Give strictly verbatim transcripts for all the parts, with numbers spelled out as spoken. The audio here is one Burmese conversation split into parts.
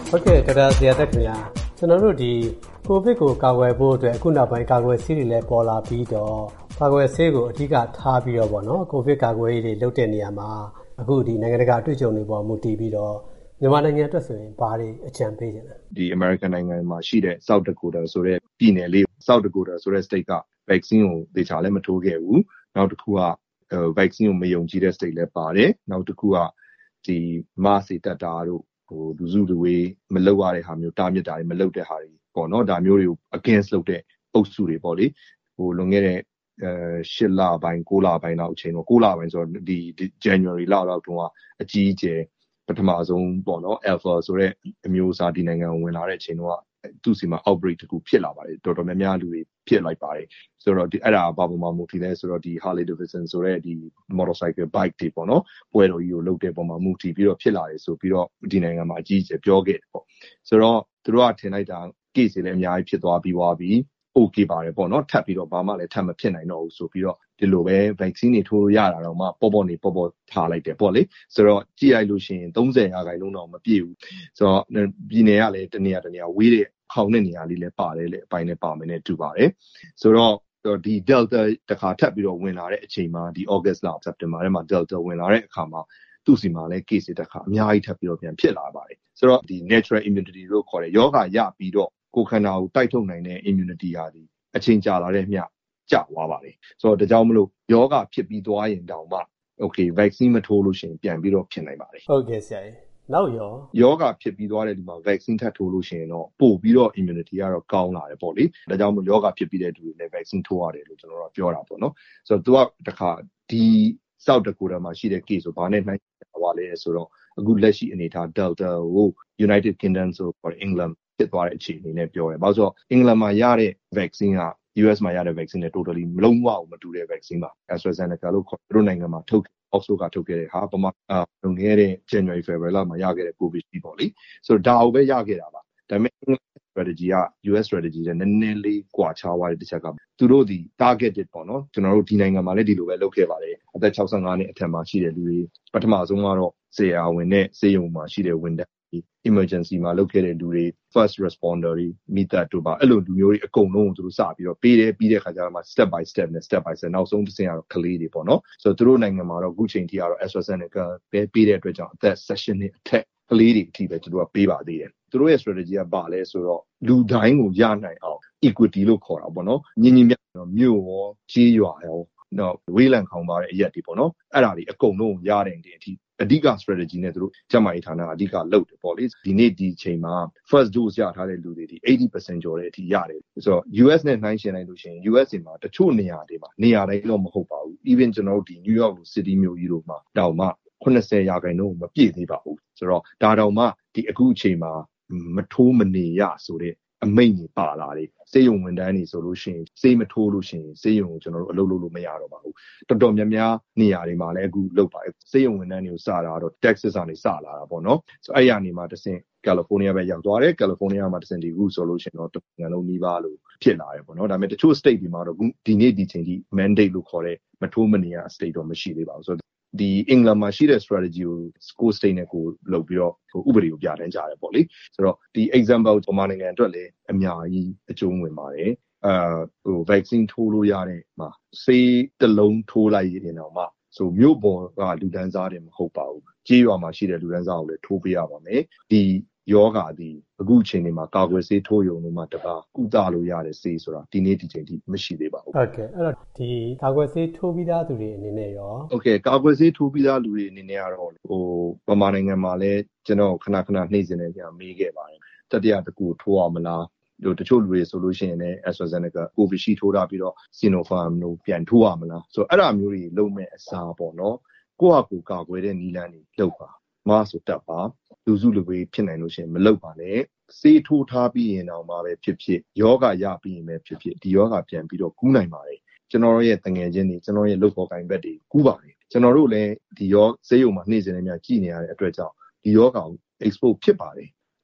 ဟုတ်ကဲ့ဒေါက်တာဇေယျသက်ခင်ဗျာကျွန်တော်တို့ဒီကိုဗစ်ကိုကာကွယ်ဖို့အတွက်အခုနောက်ပိုင်းကာကွယ်ဆေးတွေလည်းပေါ်လာပြီးတော့ကာကွယ်ဆေးကိုအဓိကထားပြီးတော့ပေါ့နော်ကိုဗစ်ကာကွယ်ရေးတွေလုပ်တဲ့နေရာမှာအခုဒီနိုင်ငံတကာအတွေ့အကြုံတွေပေါ်မူတည်ပြီးတော့မြန်မာနိုင်ငံအတွက်ဆိုရင်ဘာတွေအကြံပေးချင်လဲဒီ American နိုင်ငံမှာရှိတဲ့ South Dakota ဆိုတဲ့ပြည်နယ်လေး South Dakota ဆိုတဲ့ state က vaccine ကိုသေချာလည်းမထိုးခဲ့ဘူးနောက်တစ်ခုက vaccine ကိုမယုံကြည်တဲ့ state လည်းပါတယ်နောက်တစ်ခုကဒီ mask တွေတက်တာတို့ဟိုလူစုလူဝေးမလုပ်ရတဲ့ဟာမျိုးတားမြစ်တာတွေမလုပ်တဲ့ဟာတွေပေါ့နော်ဒါမျိုးတွေကို against လုပ်တဲ့အုပ်စုတွေပေါ့လေဟိုလွန်ခဲ့တဲ့အဲရှစ်လပိုင်းကိုးလပိုင်းလောက်အချိန်တော့ကိုးလပိုင်းဆိုတော့ဒီ January လောက်လောက်တုန်းကအကြီးအကျယ်ပထမဆုံးပေါ့နော် Alpha ဆိုတဲ့အမျိုးအစားဒီနိုင်ငံကိုဝင်လာတဲ့အချိန်တော့သူ့စီမှာ outbreak တခုဖြစ်လာပါတယ်တော်တော်များများလူတွေဖြစ်လိုက်ပါတယ်ဆိုတော့ဒီအဲ့ဒါဘာပုံမှန်မူတည်လဲဆိုတော့ဒီ Harley Davidson ဆိုတဲ့ဒီ motorcycle bike တွေပေါ့နော်ပွဲတော်ကြီးကိုလုပ်တဲ့ပုံမှာမူတည်ပြီးတော့ဖြစ်လာတယ်ဆိုပြီးတော့ဒီနိုင်ငံမှာအကြီးအကျယ်ပြောခဲ့တယ်ပေါ့ဆိုတော့သူတို့ကထင်လိုက်တာ case တွေလည်းအများကြီးဖြစ်သွားပြီးသွားပြီး okay ပါတယ်ပေါ့နော်ထပ်ပြီးတော့ဘာမှလည်းထပ်မဖြစ်နိုင်တော့ဘူးဆိုပြီးတော့ဒီလိုပဲ vaccine တွေထိုးလို့ရတာတော့မှပေါ့ပေါ့နေပေါ့ပေါ့ထားလိုက်တယ်ပေါ့လေဆိုတော့ကြည့်လိုက်လို့ရှိရင်သုံးဆယ်ရာခိုင်နှုန်းတော့မပြည့်ဘူးဆိုတော့ပြည်နယ်ကလည်းတနေရာတနေရာဝေးတဲ့ခေါင်တဲ့နေရာလေးလည်းပါတယ်လေအပိုင်းနဲ့ပါမယ်နဲ့တူပါတယ်ဆိုတော့ဒီ Delta တခါထပ်ပြီးတော့ဝင်လာတဲ့အချိန်မှာဒီ August လ September ထဲမှာ Delta ဝင်လာတဲ့အခါမှာသူ့စီမှာလည်း case တခါအများကြီးထပ်ပြီးတော့ပြန်ဖြစ်လာပါတယ်ဆိုတော့ဒီ natural immunity လို့ခေါ်တဲ့ယောဂရပြီးတော့ကိုယ်ခန္ဓာကိုတိုက်ထုတ်နိုင်တဲ့ immunity ဟာဒီအချိန်ကြာလာတဲ့မျှကျသွားပါတယ်ဆိုတော့ဒါကြောင့်မလို့ယောဂဖြစ်ပြီးသွားရင်တောင်မှ okay vaccine မထိုးလို့ရှိရင်ပြန်ပြီးတော့ဖြစ်နိုင်ပါတယ်ဟုတ်ကဲ့ဆရာကြီးနောက်ရောယောဂဖြစ်ပြီးသွားတဲ့ဒီမှာ vaccine ထပ်ထိုးလို့ရှိရင်တော့ပို့ပြီးတော့ immunity ကတော့ကောင်းလာတယ်ပေါ့လေဒါကြောင့်မို့ယောဂဖြစ်ပြီးတဲ့လူတွေလည်း vaccine ထိုးရတယ်လို့ကျွန်တော်တို့ပြောတာပေါ့နော်ဆိုတော့သူကတခါဒီ South Dakota မှာရှိတဲ့ case ဆိုဘာနဲ့နှိုင်းပါလဲဆိုတော့အခုလက်ရှိအနေထား Delta ကို United Kingdom ဆိုတော့ England ဖြစ်သွားတဲ့အခြေအနေနဲ့ပြောတယ်ဘာလို့ဆိုတော့ England မှာရတဲ့ vaccine က U S မှာရတဲ့ vaccine နဲ့ totally မလုံးဝမတူတဲ့ vaccine ပါ AstraZeneca လို့ခေါ်သူတို့နိုင်ငံမှာထုတ် Oxford ကထုတ်ခဲ့တဲ့ဟာပမာလွန်ခဲ့တဲ့ January February လမှာရခဲ့တဲ့ COVID ကြီးပေါ့လေဆိုတော့ဒါကိုပဲရခဲ့တာပါဒါပေမဲ့ strategy က U S strategy နဲ့နည်းနည်းလေးကွာခြားသွားတဲ့တစ်ချက်ကသူတို့ဒီ targeted ပေါ့နော်ကျွန်တော်တို့ဒီနိုင်ငံမှာလည်းဒီလိုပဲလုပ်ခဲ့ပါတယ်အသက်၆၅နှစ်အထက်မှာရှိတဲ့လူတွေပထမဆုံးကတော့ဆေးရဝင်တဲ့ဆေးရုံမှာရှိတဲ့ဝန်ထမ်းemergency မှာလုပ်ခဲ့တဲ့လူတွေ first responder တွေမိသက်တို့ပါအဲ့လိုလူမျိုးတွေအကုန်လုံးကိုသူတို့စပြီးတော့ပေးတယ်ပြီးတဲ့ခါကျတော့မှ step by step နဲ့ step by step နောက်ဆုံးတစ်ဆင့်ကတော့ကလေးတွေပေါ့နော်ဆိုတော့သူတို့နိုင်ငံမှာတော့အခုချိန်ထိကတော့ AstraZeneca ပဲပေးတဲ့အတွက်ကြောင့်အသက်၁၈နှစ်အထက်ကလေးတွေအထိပဲသူတို့ကပေးပါသေးတယ်သူတို့ရဲ့ strategy ကဘာလဲဆိုတော့လူတိုင်းကိုရနိုင်အောင် equity လို့ခေါ်တာပေါ့နော်ညီညီမျှမျှမြို့ရောကြီးရွာရောနော်ဝေးလံခေါင်ပါတဲ့အရက်တွေပေါ့နော်အဲ့ဒါတွေအကုန်လုံးရတဲ့အထိအဓိက strategy နဲ့သူတို့ကျန်းမာရေးဌာနအဓိကလုပ်တယ်ပေါ့လေဒီနေ့ဒီချိန်မှာ first dose ရထားတဲ့လူတွေဒီ eighty percent ကျော်တဲ့အထိရတယ်ဆိုတော့ U S နဲ့နှိုင်းယှဉ်လိုက်လို့ရှိရင် U S မှာတချို့နေရာတွေမှာနေရာတိုင်းတော့မဟုတ်ပါဘူး even ကျွန်တော်တို့ဒီ New York City မြို့ကြီးတို့မှာတောင်မှeightyရာခိုင်နှုန်းမပြည့်သေးပါဘူးဆိုတော့ဒါတောင်မှဒီအခုအချိန်မှာမထိုးမနေရဆိုတဲ့အမိန့်ကြီးပါလာတယ်စေယုံဝန်တန်းနေဆိုလို့ရှိရင်စေးမထိုးလို့ရှိရင်စေယုံကိုကျွန်တော်တို့အလုပ်လုပ်လို့မရတော့ပါဘူးတော်တော်များများနေရာတွေမှာလည်းအခုလုပ်ပါတယ်စေယုံဝန်တန်းတွေကိုစတာတော့ Texas ကနေစလာတာပေါ့နော်ဆိုအဲ့ရနေမှာတဆင့် California ပဲရောက်သွားတယ် California မှာတဆင့်ဒီခုဆိုလို့ရှိရင်တော့တနိုင်ငံလုံးနှီးပါလို့ဖြစ်လာတယ်ပေါ့နော်ဒါပေမဲ့တချို့ state တွေမှာတော့ဒီနေ့ဒီချိန်ထိ mandate လို့ခေါ်တဲ့မထိုးမနေရ state တော့မရှိသေးပါဘူးဆိုတော့ဒီ England မှာရှိတဲ့ strategy ကို score state နဲ့ကိုလုပ်ပြီးတော့ဟိုဥပဒေကိုပြဋ္ဌာန်းကြတယ်ပေါ့လေဆိုတော့ဒီ example မြန်မာနိုင်ငံအတွက်လည်းအများကြီးအကျုံးဝင်ပါတယ်အာဟို vaccine ထိုးလို့ရတဲ့မှာဆေးတစ်လုံးထိုးလိုက်ရင်တော့မှဆိုမြို့ပေါ်ကလူတန်းစားတွေမဟုတ်ပါဘူးကြေးရွာမှာရှိတဲ့လူတန်းစားကိုလည်းထိုးပေးရပါမယ်ဒီယောဂါဒီအခုအချိန်ဒီမှာကာကွယ်ဆေးထိုးရုံလို့မှတပါကုသလို့ရတဲ့ဆေးဆိုတာဒီနေ့ဒီချိန်ထိမရှိသေးပါဘူးဟုတ်ကဲ့အဲ့တော့ဒီကာကွယ်ဆေးထိုးပြီးသားသူတွေအနေနဲ့ရောဟုတ်ကဲ့ကာကွယ်ဆေးထိုးပြီးသားလူတွေအနေနဲ့ကတော့ဟိုပမာနိုင်ငံမှာလည်းကျွန်တော်ခဏခဏနှိမ့်စင်နေကြမေးခဲ့ပါတယ်တတိယတစ်ခုထိုးရမလားတို့တချို့လူတွေဆိုလို့ရှိရင်လည်း AstraZeneca Covishield ထိုးထားပြီးတော့ Sinopharm တို့ပြန်ထိုးရမလားဆိုတော့အဲ့ဒါမျိုးတွေလုံးမဲ့အစားပေါ့နော်ကိုယ့်ဟာကိုယ်ကာကွယ်တဲ့နည်းလမ်းတွေလုပ်ပါမဆိုတတ်ပါလူစုလူဝေးဖြစ်နိုင်လို့ရှိရင်မလုပ်ပါနဲ့ဆေးထိုးထားပြီးရင်တော့မှပဲဖြစ်ဖြစ်ယောဂရပြီးရင်ပဲဖြစ်ဖြစ်ဒီယောဂပြန်ပြီးတော့ကူးနိုင်ပါတယ်ကျွန်တော်ရဲ့တငယ်ချင်းတွေကျွန်တော်ရဲ့လုပ်ဖို့ကိုင်ဘက်တွေကူးပါတယ်ကျွန်တော်တို့လည်းဒီယောဆေးရုံမှာနှိမ့်စင်နေများကြည်နေရတဲ့အတွက်ကြောင့်ဒီယောဂကို expose ဖြစ်ပါတယ်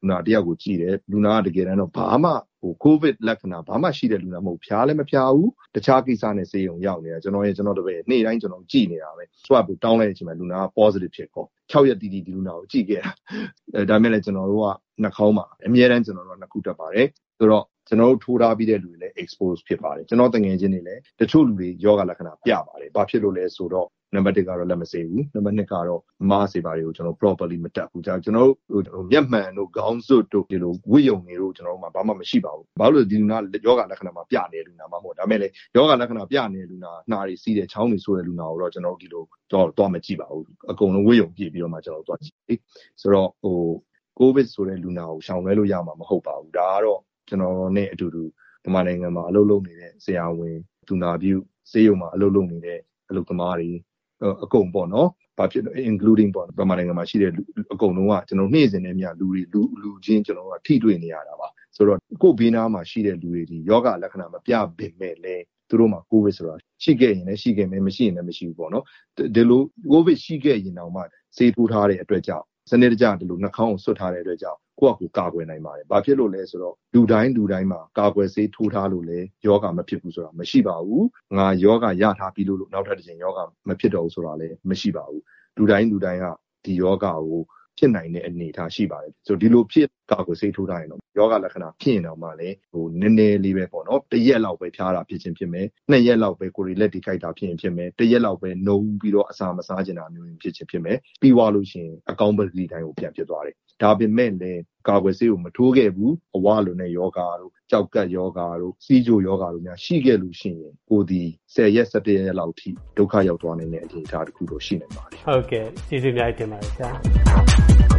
နာတယောက်ကိုကြည့်တယ်လူနာကတကယ်တမ်းတော့ဘာမှဟို COVID လက္ခဏာဘာမှရှိတဲ့လူနာမဟုတ်ဖျားလည်းမဖျားဘူးတခြားကိစ္စနဲ့ဆေးရုံရောက်နေတာကျွန်တော်ရဲ့ကျွန်တော်တပည့်နေ့တိုင်းကျွန်တော်ကြည့်နေတာပဲ swab ကိုတောင်းလိုက်တဲ့အချိန်မှာလူနာက positive ဖြစ်ကော၆ရက်တီတီဒီလူနာကိုကြည့်ခဲ့တာအဲဒါမဲ့လည်းကျွန်တော်တို့ကနှာခေါင်းမှာအများတန်းကျွန်တော်တို့ကနှစ်ခုတက်ပါတယ်ဆိုတော့ကျွန်တော်တို့ထိုးထားပြီးတဲ့လူတွေလည်း expose ဖြစ်ပါတယ်ကျွန်တော်တငယ်ချင်းတွေလည်းတချို့လူတွေယောဂလက္ခဏာပြပါတယ်ဘာဖြစ်လို့လဲဆိုတော့နံပါတ်oneကတော့လက်မဆေးဘူးနံပါတ်twoကတော့မားစေပါတွေကိုကျွန်တော် properly မတက်ဘူးကျွန်တော်တို့မျက်မှန်တို့ခေါင်းစွပ်တို့ဒီလိုဝိယုံတွေတို့ကျွန်တော်တို့မှာဘာမှမရှိပါဘူးဘာလို့ဒီလူနာယောဂလက္ခဏာမှာပြနေလူနာမှာမဟုတ်ဒါပေမဲ့လေယောဂလက္ခဏာပြနေလူနာနှာတွေစီးတယ်ချောင်းတွေဆိုတဲ့လူနာကိုတော့ကျွန်တော်တို့ဒီလိုတော့တော့မကြည့်ပါဘူးအကုန်လုံးဝိယုံပြည့်ပြီးတော့မှကျွန်တော်တို့သွားကြည့်ဆိုတော့ဟို COVID ဆိုတဲ့လူနာကိုရှောင်လွှဲလို့ရမှာမဟုတ်ပါဘူးဒါကတော့ကျွန်တော်နဲ့အတူတူဒီမှာနိုင်ငံမှာအလုပ်လုပ်နေတဲ့ဆရာဝန်သူနာပြုဆေးရုံမှာအလုပ်လုပ်နေတဲ့အလုပ်သမားတွေအကုန်ပေါ့နော်ဘာဖြစ်လို့ including ပေါ့ဒီမှာနိုင်ငံမှာရှိတဲ့အကုန်လုံးကကျွန်တော်နေ့စဉ်နဲ့မြလူတွေလူလူချင်းကျွန်တော်ကထိတွေ့နေရတာပါဆိုတော့ကိုယ်ဘေးနားမှာရှိတဲ့လူတွေဒီယောဂလက္ခဏာမပြပေမဲ့လည်းသူတို့မှာ COVID ဆိုတာရှိခဲ့ရင်လည်းရှိခဲ့မယ်မရှိရင်လည်းမရှိဘူးပေါ့နော်ဒီလို COVID ရှိခဲ့ရင်တော့မှဆေးထိုးထားတဲ့အတွက်ကြောင့်စနစ်တကျဒီလိုနှာခေါင်းကိုဆွတ်ထားတဲ့အတွက်ကြောင့်ကိုယ့်အကူကာကွယ်နိုင်ပါတယ်။ဘာဖြစ်လို့လဲဆိုတော့လူတိုင်းလူတိုင်းမှာကာကွယ်ဆေးထိုးထားလို့လည်းယောဂမဖြစ်ဘူးဆိုတာမရှိပါဘူး။ငါယောဂရထားပြီးလို့နောက်ထပ်တစ်ချိန်ယောဂမဖြစ်တော့ဘူးဆိုတာလည်းမရှိပါဘူး။လူတိုင်းလူတိုင်းကဒီယောဂကိုဖြစ်နိုင်တဲ့အနေအထားရှိပါတယ်။ဆိုဒီလိုဖြစ်ကာကွယ်ဆေးထိုးထားရင်တော့ယောဂလက္ခဏာဖြစ်ရင်တော့မှလည်းဟိုနည်းနည်းလေးပဲပေါ့နော်။တစ်ရက်လောက်ပဲဖျားတာဖြစ်ချင်းဖြစ်မယ်။နှစ်ရက်လောက်ပဲကိုယ်ရီလက်တီခိုက်တာဖြစ်ရင်ဖြစ်မယ်။တစ်ရက်လောက်ပဲနှုံပြီးတော့အစာမစားကျင်တာမျိုးဖြစ်ချင်းဖြစ်မယ်။ပြီးသွားလို့ရှိရင်အကောင်းပတိတိုင်းကိုပြန်ဖြစ်သွားတယ်။ဒါပေမဲ့လည်းကာကွယ်ဆေးကိုမထိုးခဲ့ဘူးအဝလိုနဲ့ယောဂါတို့ကြောက်ကတ်ယောဂါတို့စီးကြိုယောဂါတို့များရှိခဲ့လို့ရှိရင်ကိုဒီtenရက်sevenရက်လောက်ထိဒုက္ခရောက်သွားနိုင်တဲ့အနေအထားတစ်ခုတော့ရှိနေပါတယ်ဟုတ်ကဲ့ကျေးဇူးများတင်ပါတယ်ဆရာ